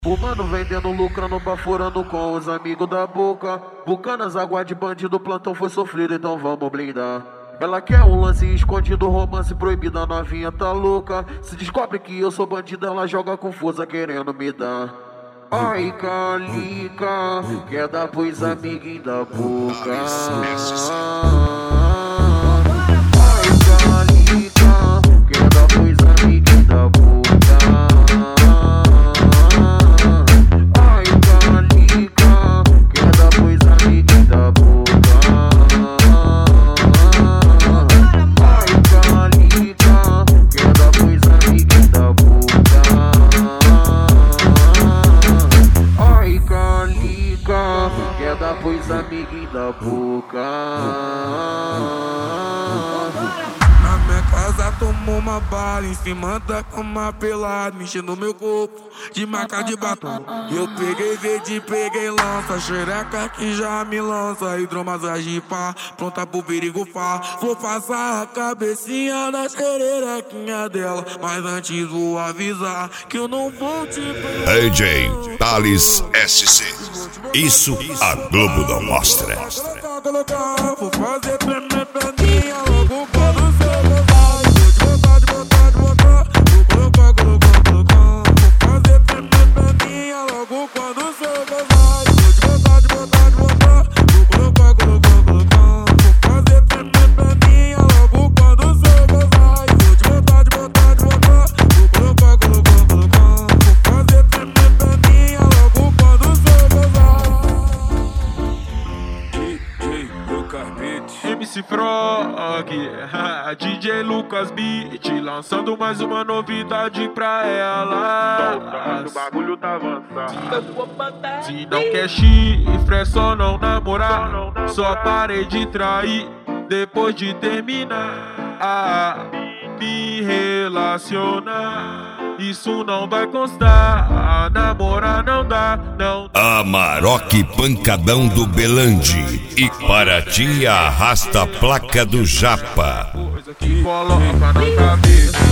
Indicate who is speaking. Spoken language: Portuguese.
Speaker 1: Fumando, vendendo, lucrando, baforando com os amigos da boca. Bucanas, água de bandido, plantão foi sofrido, então vamos blindar. Ela quer um lance escondido, romance proibido, a novinha tá louca. Se descobre que eu sou bandido, ela joga confusa querendo me dar. Ai, Calica, quer dar pros amiguinhos da boca. Ai, Calica, quer dar pros amiguinhos da boca. Quer dar pros amiguinhos da boca.
Speaker 2: Na minha casa tomou uma bala em cima da cama pelada, mexendo no meu corpo de marca de batom. Eu peguei verde, peguei lança, xereca que já me lança, hidromassagem pá, pronta pro perigo fá. Vou passar a cabecinha na xerequinha dela, mas antes vou avisar que eu não vou te pegar.
Speaker 3: DJ Thales SC. Isso a Globo não mostra.
Speaker 2: Vou fazer tremer perninha logo quando você levar. Vou te botar, vou colocar. Vou fazer tremer perninha logo quando você levar. Vou te botar, vou colocar. Vou fazer tremer perninha logo quando você levar. Vou te botar, vou colocar. Vou fazer tremer perninha logo quando você levar.
Speaker 4: MC Frog, DJ Lucas Beat, lançando mais uma novidade pra ela.
Speaker 5: O bagulho tá avançado.
Speaker 4: Se não quer chifre, é só não namorar. Só parei de trair depois de terminar. Me relacionar, isso não vai constar. Namorar não dá, não.
Speaker 3: Amarok Pancadão do Belande. E para ti arrasta a placa do Japa.
Speaker 4: Coisa que coloca na cabeça.